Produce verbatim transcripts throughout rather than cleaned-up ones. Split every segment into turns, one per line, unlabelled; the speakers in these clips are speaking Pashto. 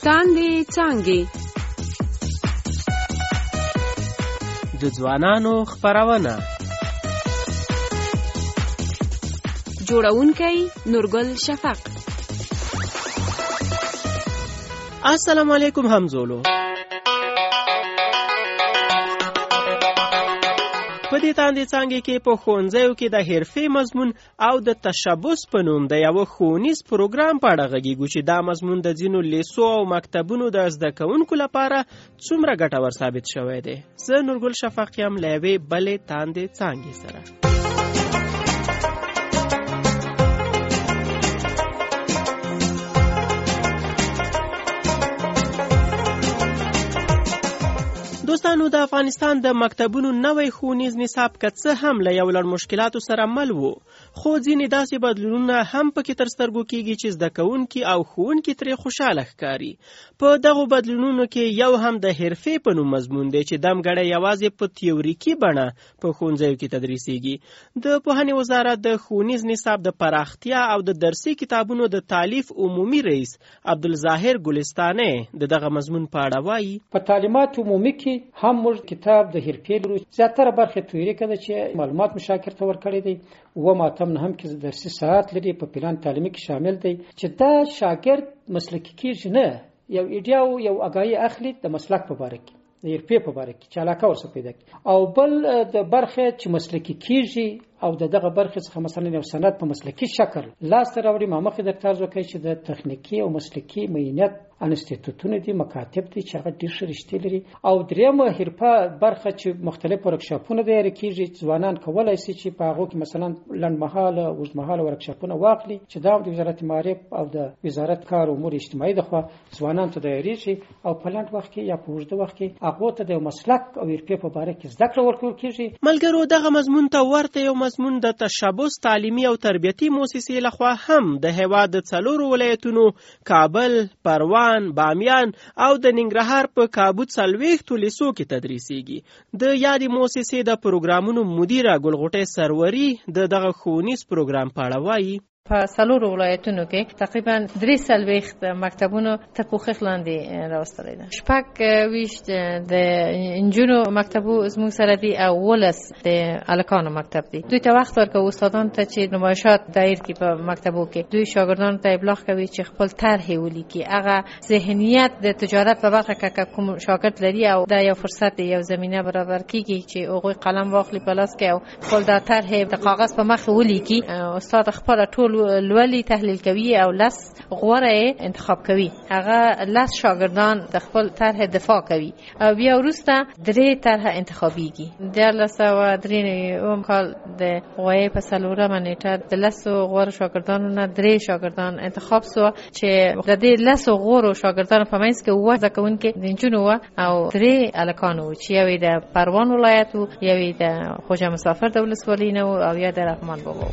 تاندې څانګې
د ځوانانو خپرونه
جوړونکی نورګل شفق.
السلام علیکم همزولو. په دې تاندې څانګې کې په ښوونځیو کې د حرفې مضمون او د تشبث په نوم د یو ښوونیز پروګرام په اړه غږیږو چې دا مضمون د ځینو لیسو او مکتبونو د زده کوونکو لپاره څومره ګټور ثابت شوی دی. زه نورګل شفق یم له یوې بلې تاندې څانګې سره. دوستانو، د افغانستان د مکتبونو نوی ښوونیز نصاب که څه هم له یو لړ مشکلاتو سره مل و، خو ځینې داسې بدلونونه هم پکې تر سترګو کېږي چې زده کوونکي او ښوونکي ترې خوشحاله ښکاري. په دغو بدلونونو کې یو هم د حرفې په نوم مضمون دی چې دمګړی یوازې په تیوریکي بڼه په ښوونځیو کې تدریسیږي. د پوهنې وزارت د ښوونیز نصاب د پراختیا او د درسي کتابونو د تالیف عمومي رئیس عبدالظاهر ګلستاني د دغه مضمون په اړه وایي:
په تعلیمات عمومي کې هم موږ کتاب د حرفې لرو. زیاتره برخه تیوریکه ده چې معلومات مشاکر ته ورکړي دي، و ماتم نه هم کې درسي ساعت لري، په پلان تعلیمي کې شامل دی چې دا شاګرد مسلکي کېږي، نه یو ایډیا او یو اگاهي اخلي د مسلک په باره کې، د حرفې په باره کې چې علاقه ورسره پیدا کړي، او بل د برخه چې مسلکي کېږي او د دغه برخه څخه مثلا یو سند په مسلکي شکل لاس راوړي. ما مخکې درته عرض وکړی چې د تخنیکي او مسلکي معینت انسټیټوټونه دي، مکاتب دي چې هغه ډېر ښه رشتې لري. او دریمه حرفه برخه چې مختلف ورکشاپونه تیار کېږي، ځوانان کولی شي چې په هغو کې مثلا لنډمهاله اوږدمهاله ورکشاپونه واخلي چې دا د وزارت معارف او د وزارت کار امور اجتماعي د خوا ځوانانو ته تیارېږي، او په لنډ وخت کې یا په اوږده وخت کې هغو ته د مسلک او حرفې په باره کې زده کړه ورکول کېږي.
ملګرو، دغه مضمون ته ورته یو مضمون د تشبث تعلیمي او تربیتي مؤسسې لخوا هم د هېواد د څلورو ولایتونو کابل، پروان، بامیان او د ننګرهار په کابود څلوېښتو لیسو کې تدریسیږي. د یادې مؤسسې د پروګرامونو مدیره ګلغوټۍ سروري د دغه ښوونیز پروګرام په اړه وایي:
په څلورو ولایتونو کې تقریبا درې څلوېښت مکتبونو تر پوښښ لاندې راوستلی ده. شپږ ویشت د نجونو مکتبو زموږ سره دي او ولس د هلکانو مکتب دي. دوی ته وخت ورکوو استادانو ته چې نمایشات دایر کړي په مکتبو کې. دوی شاګردانو ته ابلاغ کوي چې خپل طرحې ولیکي. هغه ذهنیت د تجارت په برخه کې کوم شاګرد لري او دا یو فرصت دی، یو زمینه برابر کیږي چې هغوی قلم واخلي په لاس کې او خپل دا طرحې د کاغذ په مخ ولیکي. استاد خپل ټول لولي تحلیل کوي او لس غوره انتخاب کوي. هغه لس شاګردان د خپل طرح دفاع کوي او بیا وروسته درې طرح انتخابیږي. دیارلس سوه درې نوي اووم کال د غوایي په څلورمه نیټه د لسو غوره شاګردانو نه درې شاګردان انتخاب سو چې د دې لسو غوره شاګردانو په منځ کې اووه زده کوونکي د نجونو وه او درې هلکانو وو چې یو یې د پروان ولایت و، یو یې د خوجه مسافر د ولسوالۍ نه و او یا د رحمان بابا و.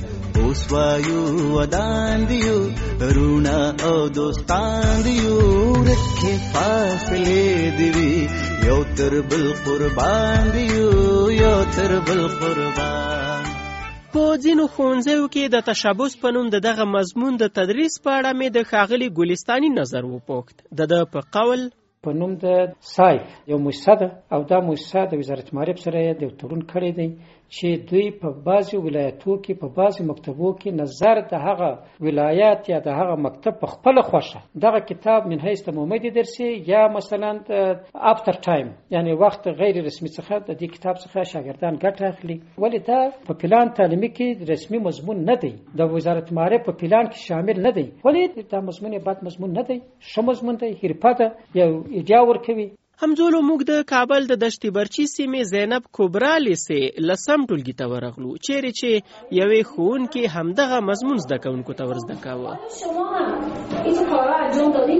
ودان دیو رونا او دوستان دیو رکھے فاصلے دیوی یو تر بل قربان دیو یو تر بل قربان.
په ځینو ښوونځیو کې د تشبث په نوم د دغه مضمون د تدریس په اړه مې د ښاغلي ګلستاني نظر وپوښت. د ده په قول
په نوم د سایف یو مؤسسه ده او دا مؤسسه د وزارت معارف سره یې د تړون کړی دی چې دوی په بعضي ولایتو کې په بعضي مکتبو کې نظر د هغه ولایت یا د هغه مکتب په خپل خوښه دغه کتاب من حیث عمومي درسي یا مثلا افتر ټایم یعنی وخت غیر رسمي څخه د دې کتاب څخه شاګردان ګټه اخلي. ولې دا په پلان تعلیمي کې رسمي مضمون نه دی، د وزارت معارف په پلان کې شامل نه دی. ولې دا مضمون بد مضمون نه دی، ښه مضمون دی، حرفه ده، یو ایډیا ورکوي.
همزولو موږ د کابل د دشتي برچي سیمې زینب کبرا لیسې لسم ټولګي ته ورغلو، چیرې چې یوې ښوونکي همدغه مضمون زده کوونکو ته ور زده کاوه.
شما هم این کارا انجام دادید؟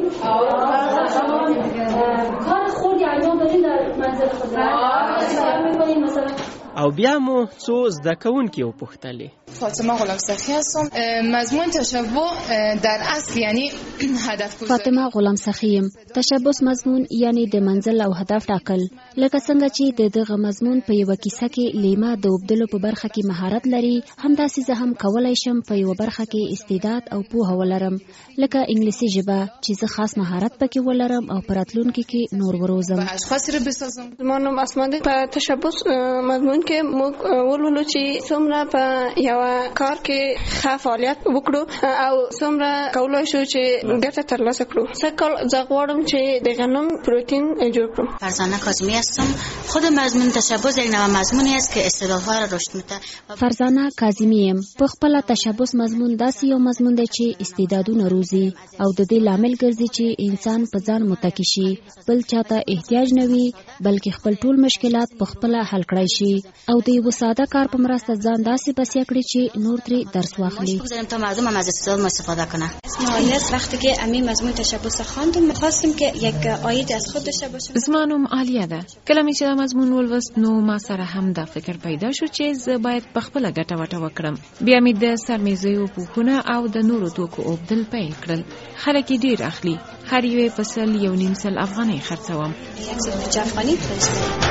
کار خوردی انجام دادید در منزل خود؟ چیکار می‌کنید مثلا
او بیا مو څو زده کوونکي وپوښتلې.
فاطمه غلام سخی هستم. مضمون تشبع در اصل یعنی هدف گذاری.
فاطمه غلام سخی یم. تشبث مضمون یعنی د منزل او هدف ټاکل، لکه څنګه چې د دغه مضمون په یو کیسه کې لیما د وبدلو په برخه کې مهارت لري، همداسې زه هم کولای شم په یو برخه کې استعداد او پوهه ولرم، لکه انګلیسي ژبه چې زه خاص مهارت پکې ولرم او په راتلونکي کې نور وروزم.
اشخاص رو بسازم.
زما نوم اسما ده. په تشبث مضمون کې موږ ولولو چې څومره په یو کار کې ښه فعالیت وکړو او څومره کولای شو چې ګټه ترلاسه کړو. څکل زه غواړم چې د غنم پروتئین جوړ کړم.
فرزانه کاظمی هستم. خود مضمون تشبث یک نوع مضمونی است که اصطلاح‌ها را رشد می‌ده.
فرزانه کاظمی یم. په خپل تشبث مضمون داسې یو مضمون دی چې استعدادونه روزي او د دې لامل ګرځي چې انسان په ځان متکی شي، بل چاته احتیاج نه وي، بلکې خپل ټول مشکلات په خپل حل کړی شي او د یو ساده کار په مرسته ځان داسې بسیا کړي چې نور ترې درس واخلي.
بگذاریم تا مردم هم از استعداد استفاده کنن.
اسم وقتی که امی مضمون تشبث خواندم می‌خواستم که یک آید از خود داشته باشم.
زما نوم عالیه ده. کله چې دا مضمون ولوست نو ما سره هم دا فکر پیدا شو چې زه باید په خپل ګټه وټه وکړم. بیا مې د سرمیزیو پوښونه او د نورو توکو اوبدل پیل کړل. خلک یې ډیر اخلي. هر یو فصل یو نیم سل افغانۍ خرڅوم.
یک سل پنځه افغانۍ فرستم.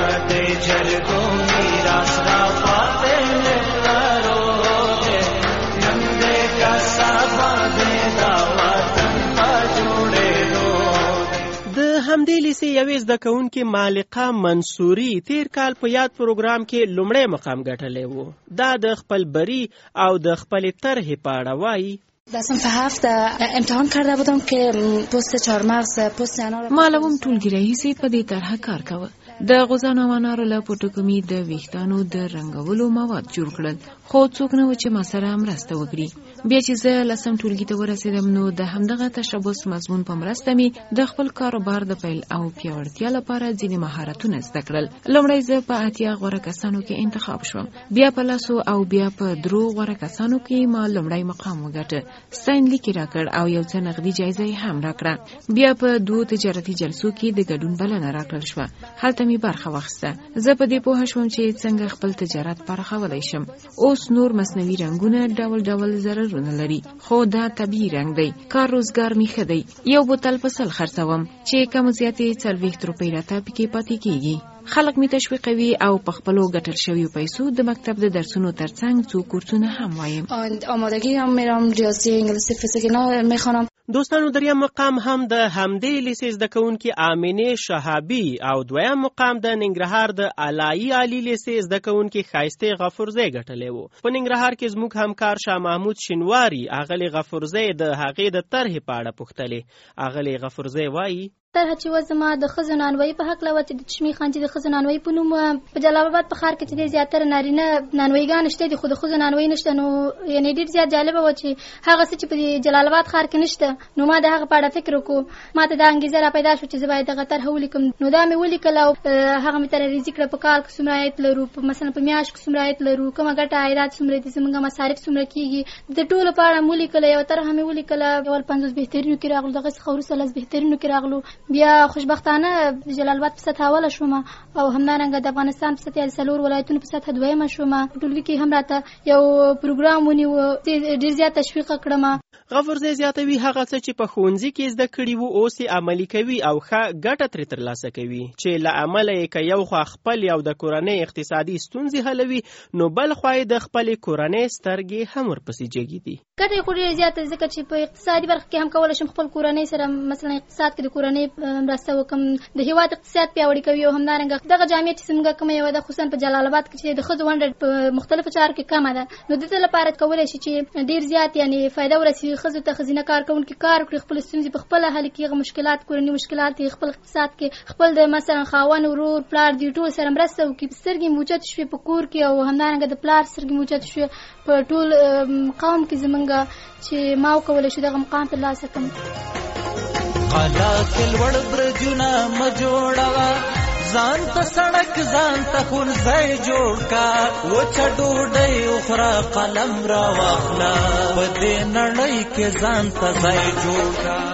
د همدې لیسې یوې زده کوونکې مالقه منصوري تیر کال په یاد پروګرام کې لومړی مقام ګټلی و. دا د خپل بری او د خپلې طرحې په اړه وایي.
در صنف هفت امتحان کرده بودم که پست چهارمغز پست انار.
ما لوم ټولګي رئیسي په دې طرحه کار کاوه. د غوزانو او انارو له پټوکمي د ویښتانو د رنګولو مواد جوړ کړل، خو څوک نه و چې ما سره مرسته وکړي. بیا چې زه لسم ټولګي ته ورسېدم نو د همدغه تشبث مضمون په مرسته مې د خپل کاروبار د پیل او پیاوړتیا لپاره ځینې مهارتونه زده کړل. لومړی زه په اتیا غوره کسانو کې انتخاب شوم، بیا په لسو او بیا په درو غوره کسانو کې ما لومړی مقام وګټه. ستاینلیک یې راکړ او یو څه نغدي جایزه یې هم راکړه. بیا په دوو تجارتي جلسو کې د ګډون بلنه راکړل شوه. هلته مې برخه واخیسته. زه په دې پوه شوم چې څنګه خپل تجارت پراخولی شم. اوس نور مصنوعي رنګونه ډول ډول ضررونه لري، خو دا طبیعي رنګ دی. کار روزګار مې ښه دی. یو بوتل په سل خرڅوم چې کم زیاتې څلوېښت روپۍ راته پکې پاتې کېږي. خلک می تشویقوي او په خپلو ګټل شویو پیسو د مکتب د درسونو ترڅنګ څو کورسونه هم وایم.
آمادگی هم میرم، ریاضی، انگلیسی، فیزیک اینا میخوانم.
دوستانو دریم مقام هم د همدې لیسې زده کوونکې آمینې شهابي او دویم مقام د ننګرهار د علایي عالی لیسې زده کوونکې ښایستې غفورزۍ ګټلی و. په ننګرهار کې زموږ همکار شاه محمود شینواري اغلې غفورزۍ د هغې د طرحې په اړه پوښتلې. اغلې غفورزۍ وایي
طرحه چې و زما د ښځو نانوایي په هکله وه چې د چشمې خان چې د ښځو نانوایي په نوم په جلال آباد په ښار کې چې دی زیاتره نارینه نانواییګانې شته دي، خو د ښځو نانوایي نشته. نو یعنې ډېر زیات جالبه وه چې هغه څه چې په جلال آباد ښار کې نشته، نو ما د هغه په اړه فکر وکړو. ما ته دا انګېزه را پیدا شو چې زه باید دغه طرحه ولیکم. نو دا مې ولیکل او هغه مې ترریزي کړه په کال کې څومره عاید لرو، مثلا په میاشت کې څومره عاید لرو، کومه ګټه عایدات څومره دي، زموږ مصارف څومره کېږي، د ټولو په اړه مې ولیکله. یوه طرحه مې ولیکله، اول پنځوس بهترینو کې راغلو، دغه څخه وروسته لس بهترینو کې راغلو. بیا خوشبخت د جلال آباد په سطح اوله شوم او همدارنګه د افغانستان په سطح څلور ولایتونو په سطح دویمه شوم. ټولګي کې هم راته یو پروګرام ونیو، ډېر زیات تشویق کړم.
غفورزۍ زیاتوي هغه څه چې په ښوونځي کې زده کړي وو اوس یې عملي کوي او ښه ګټه ترې ترلاسه کوي، چې له امله یې که یو خوا خپل او د کورنۍ اقتصادي ستونزې حلوي، نو بل خوا یې د خپلې کورنۍ سترګې هم ورپسې جګې دي.
ګټه یې خو ډېره زیاته ده، ځکه چې په اقتصادي برخه کې هم کولی شم خپل کورنۍ سره مثلا اقتصاد کې د کورنۍ مرسته وکړم، د هېواد اقتصاد پیاوړي کوي. او همدارنګه دغه جامعه چې زموږ کومه یوه ده خصوصا په جلال آباد کې چې د ښځو ونډه په مختلفو چارو کې کمه ده، نو د دې لپاره کولی شي چې ډېر زیات یعنې فایده ورسوي ښځو ته. ښځینه کارکوونکي کار وکړي، خپل ستونزې په خپله حل کړي، هغه مشکلات کورني مشکلات دي خپل اقتصاد کې خپل د مثلا خاوند ورور پلار دي ټول سره مرسته وکړي. سترګې مې اوچتې شوې په کور کې او همدارنګه د پلار سترګې مې اوچتې شوې په ټول قوم کې زمونږ چې ما وکولی شو دغه مقام ترلاسه کړم.
قلا کې لوړ برجونه مه جوړوه، ځان ته سړک ځان ته ښوونځی جوړ کا، وچه ډوډۍ وخوره قلم را واخله، په دې نړۍ کې ځان ته ځای جوړ کا.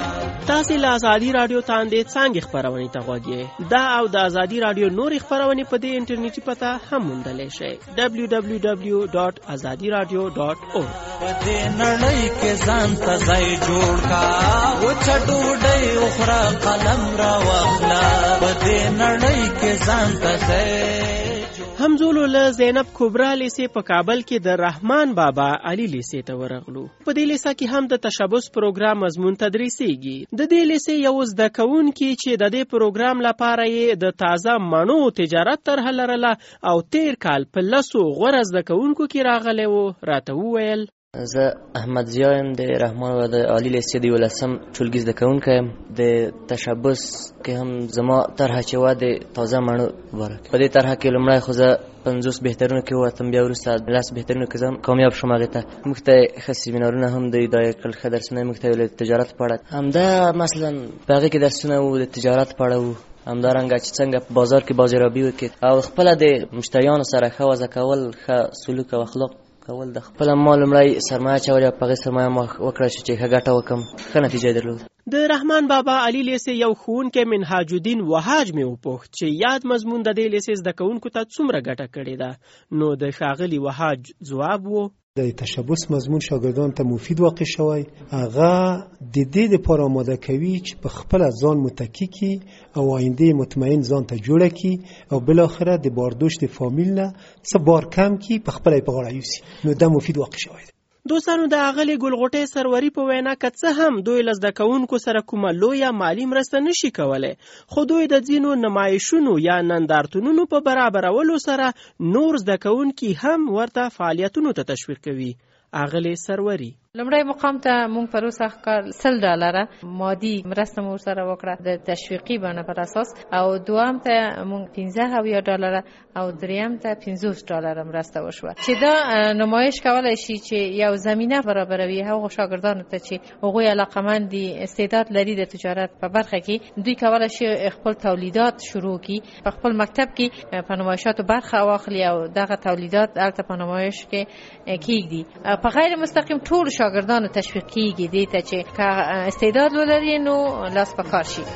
تاسې له ازادي راډیو تاندې څانګې خپرونې ته غوږ یې. دا او د ازادي راډیو نورې خپرونې په دې انټرنیټي پته هم موندلی شئ دبلیو دبلیو دبلیو ډاټ ازادي راډیو ډاټ اورګ.
په دې نړۍ کې ځان ته ځای جوړ کا وچه ډوډۍ وخوره قلم را واخله په دې نړۍ کې ځان ته ځای.
همزولو له زینب کبرا لیسې په کابل کې د رحمان بابا علي لیسې ته ورغلو. په دې لیسه کې هم د تشبث پروګرام مضمون تدریسیږي. د دې لیسې یو زده کوونکی چې د دې پروګرام لپاره یې د تازه مڼو تجارت طرحه لرله او تیر کال په لسو غوره زده کوونکو کې راغلی و، راته وویل
زه احمد ضیا یم د رحمان بابا د عالي لیسې د یولسم ټولګي زده کوونکی یم. د تشبث کې هم زما طرحه چې وه د تازه مڼو باره کې. په دې طرحه کې لومړی خو زه پنځوس بهترینو کې ووتم، بیا وروسته لس بهترینو کې زه کامیاب شوم. هغې ته موږ ته ښه سیمینارونه هم د اداره کړل، ښه درسونه موږ ته ویل د تجارت په اړه. همدا مثلا په هغې کې درسونه وو د تجارت په اړه وو، همدارنګه چې څنګه په بازار کې بازارابي وکړي او خپله د مشتریانو سره ښه وضع کول، ښه سلوک او اخلاق کول. د خپله ما لومړی سرمایه اچولې او په هغې سرمایه ما وکړه چې ښه ګټه وکړم، ښه نتیجه یې درلوده.
د رحمان بابا علي لیسې یو ښوونکی منهاج الدین وهاج مې وپوښت چې یاد مضمون د دې لیسې زده کوونکو ته څومره ګټه کړې ده. نو د ښاغلي وهاج ځواب و
د تشبث مضمون شاګردانو ته مفید واقع شوی. هغه د دې لپاره آماده کوي چې په خپل ځان متکی کی او آینده مطمئن ځان ته جوړه کی او بل اخره د باردوشت فامیل نه څه بار کم کی په خپل په غاړه یوسي. نو دا مفید واقع شوی.
دوستانو د اغلې ګلغوټۍ سروري په وینا که څه هم دوی له زده کوونکو سره کومه لویه مالي مرسته نشي کولی، خو دوی د ځینو نمایشونو یا نندارتونونو په برابرولو سره نور زده کوونکي هم ورته فعالیتونو ته تشویق کوي. اغلې سروري
لومړی مقام ته مونږ پر اوسه کال سل ډالره مادي مرسته مو سره وکړه د تشویقي بڼه پر اساس، او دوام ته مونږ پنځه اویا ډالره او دریم ته پنځوس ډالره مرسته وشوه چې دا نمایش کولای شي چې یو زمینه برابروي هغو شاګردانو ته چې هغوی علاقمند دي، استعداد لري د تجارت په برخه کې، دوی کولای شي خپل تولیدات شروع کړي، په خپل مکتب کې په نمایشاتو برخه واخلي او دغه تولیدات هلته په نمایش کې کیږدي. په غیر مستقیم ټول شاګردانو تشویق کیږي دې ته چې که استعداد ولري نو لاس په کار شي.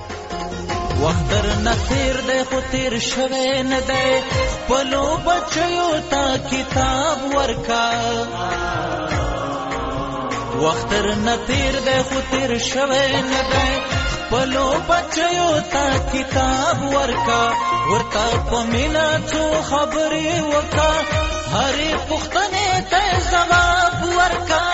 وخت در نه تیر دی خو تیر شوی نه دی، خپلو بچیو ته کتاب ورکا. وخت در نه تیر دی خو تیر شوی نه دی، خپلو بچیو ته کتاب ورکا. ورته په مینه څو خبرې وکړه، هرې پوښتنې ته ځواب ورکا.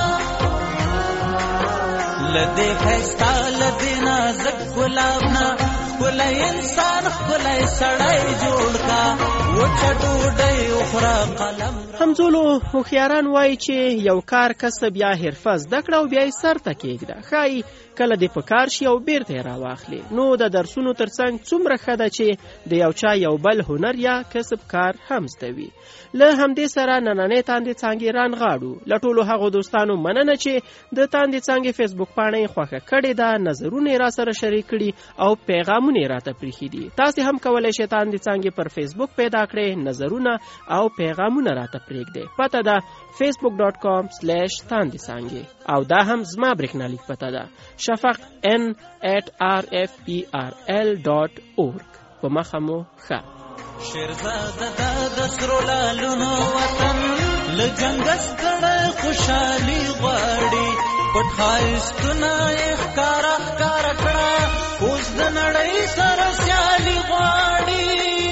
لدې ښایسته لدې نازک ګلاب نه ښکلی انسان ښکلی سړی جوړ کا. وچه ډوډۍ وخوره قلم.
همزولو هوښیاران وایي چې یو کار کسب یا حرفه زده کړه او بیا یې سر ته کېږده، ښایي کله دې په کار شي او بیرته یې راواخلي. نو د درسونو ترڅنګ څومره ښه ده چې د یو چا یو بل هنر یا کسب کار هم زده وي. له همدې سره نننۍ تاندې څانګې رانغاړو. له ټولو هغو دوستانو مننه چې د تاندې څانګې فیسبوک پاڼه یې خوښه کړې ده، نظرونه یې را سره شریک کړي او پیغامونه یې راته پریښي دي. تاسې هم کولی شئ تاندې څانګې پر فیسبوک پیدا کړئ، نظرونه او پیغامونه راته پرېږدئ. پته ده فیسبوک ډاټ کام سلیش تاندې څانګې. او دا هم زما برېښنالیک پته ده شفق ان ایٹ آر ایف پی آر ایل ډاټ اورګ. په مخه مو ښه.
شیرزاده دا د سرو لالونو وطن له جنګه ستړی خوشحالي غواړي. پټ ښایستونه یې ښکاره ښکاره کړه، اوس د نړۍ سره سیالي غواړي.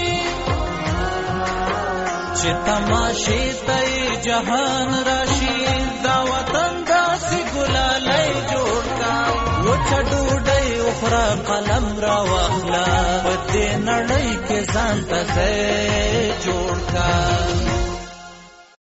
چې تماشې ته یې جهان راشي، دا وطن داسې ګلالی جوړ کا. وچه ډوډۍ وخوره قلم را واخله، په دې نړۍ کې ځان ته ځای جوړ کا.